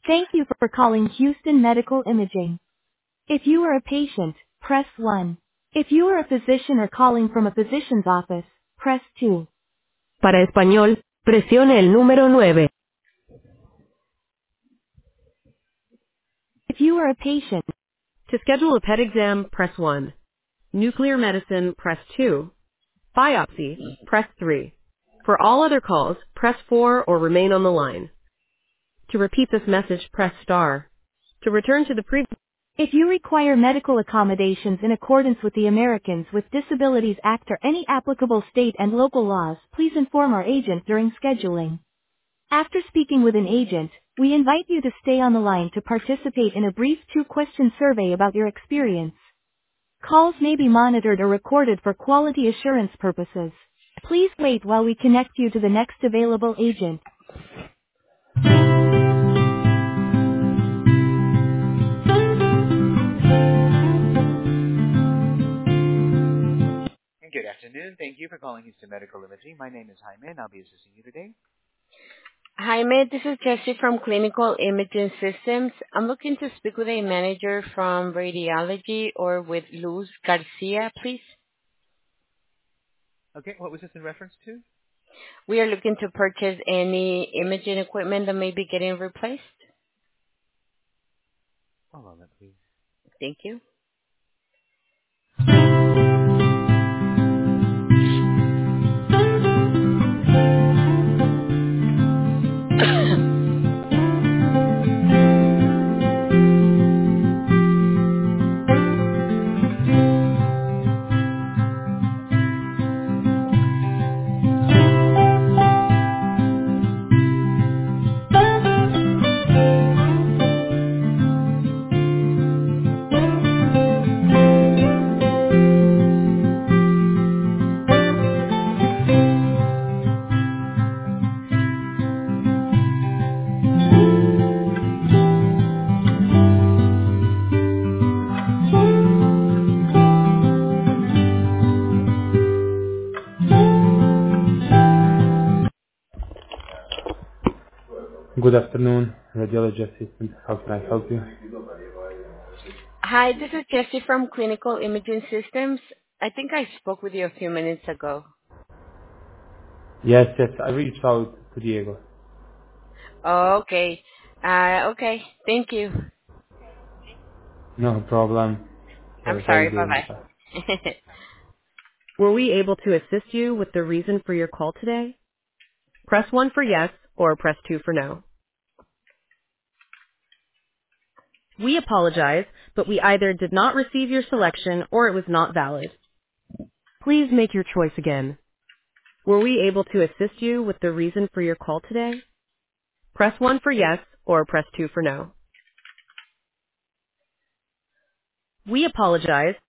Thank you for calling Houston Medical Imaging. If you are a patient, press 1. If you are a physician or calling from a physician's office, press 2. Para español, presione el número 9. If you are a patient, to schedule a PET exam, press 1. Nuclear medicine, press 2. Biopsy, press 3. For all other calls, press 4 or remain on the line. To repeat this message, press star. To return to the previous... If you require medical accommodations in accordance with the Americans with Disabilities Act or any applicable state and local laws, please inform our agent during scheduling. After speaking with an agent, we invite you to stay on the line to participate in a brief 2-question survey about your experience. Calls may be monitored or recorded for quality assurance purposes. Please wait while we connect you to the next available agent. Good afternoon. Thank you for calling Houston Medical Imaging. My name is Jaime, and I'll be assisting you today. Hi, this is Jessie from Clinical Imaging Systems. I'm looking to speak with a manager from radiology or with Luz Garcia, please. Okay, what was this in reference to? We are looking to purchase any imaging equipment that may be getting replaced. One moment, please. Thank you. Good afternoon, radiology assistant. How can I help you? Hi, this is Jessie from Clinical Imaging Systems. I think I spoke with you a few minutes ago. Yes, I reached out to Diego. Oh, okay. Okay. Thank you. No problem. Have I'm a great sorry. day. Bye. Bye-bye. Were we able to assist you with the reason for your call today? Press 1 for yes, or press 2 for no. We apologize, but we either did not receive your selection or it was not valid. Please make your choice again. Were we able to assist you with the reason for your call today? Press 1 for yes, or press 2 for no. We apologize,